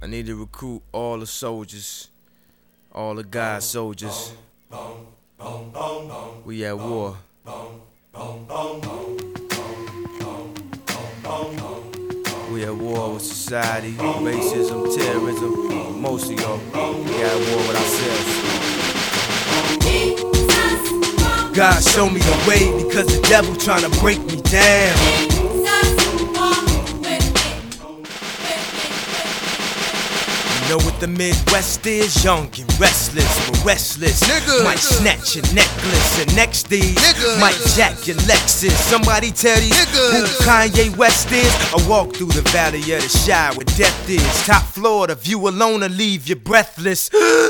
I need to recruit all the soldiers, all the God soldiers. We at war. We at war with society, racism, terrorism, but most of y'all, we at war with ourselves. God show me the way because the devil trying to break me down. You know what the Midwest is? Young and restless, but restless. Nigga might snatch your necklace, and next day might jack your Lexus. Somebody tell these who Kanye West is. I walk through the valley of the Shire where death is. Top floor, the view alone will leave you breathless.